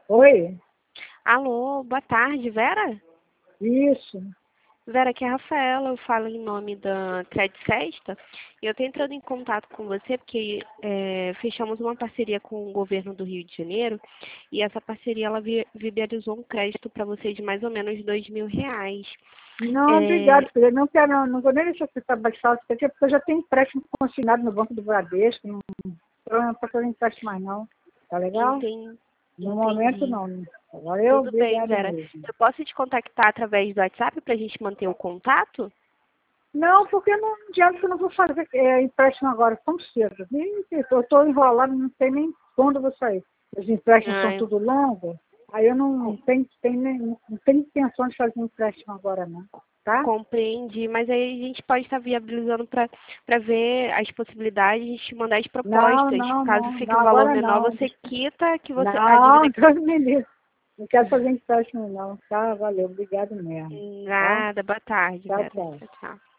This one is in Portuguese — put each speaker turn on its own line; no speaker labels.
Oi?
Alô, boa tarde, Vera?
Isso.
Vera, aqui é a Rafaela, eu falo em nome da Credit Sexta e eu estou entrando em contato com você porque fechamos uma parceria com o governo do Rio de Janeiro e essa parceria ela viabilizou um crédito para você de mais ou menos R$ 2.000.
Não, obrigado,
É,
filha. Não quero, não vou nem deixar você baixar isso aqui, porque eu já tenho empréstimo consignado no Banco do Bradesco. Não para fazer empréstimo mais, não. Tá legal? No momento,
entendi.
não. Valeu,
Tudo bem,
obrigado
Vera.
mesmo.
Eu posso te contactar através do WhatsApp para a gente manter o contato?
Não, porque não adianta que eu não vou fazer empréstimo agora, tão cedo. Eu estou enrolado, não sei nem quando eu vou sair. Os empréstimos são
Ah,
tudo longos, aí eu não tenho intenção de fazer empréstimo agora, não. Tá?
Compreendi, mas aí a gente pode estar viabilizando para ver as possibilidades e te mandar as
Não,
propostas.
não,
Caso
não,
fique
não,
um valor
agora
menor,
não.
você quita a
Não,
dívida.
Deus me livre. Não quero fazer empréstimo, não. Tá, valeu, obrigado mesmo. Tá?
Nada, boa tarde,
Tchau,
Vera.
tchau.
Tchau, tchau.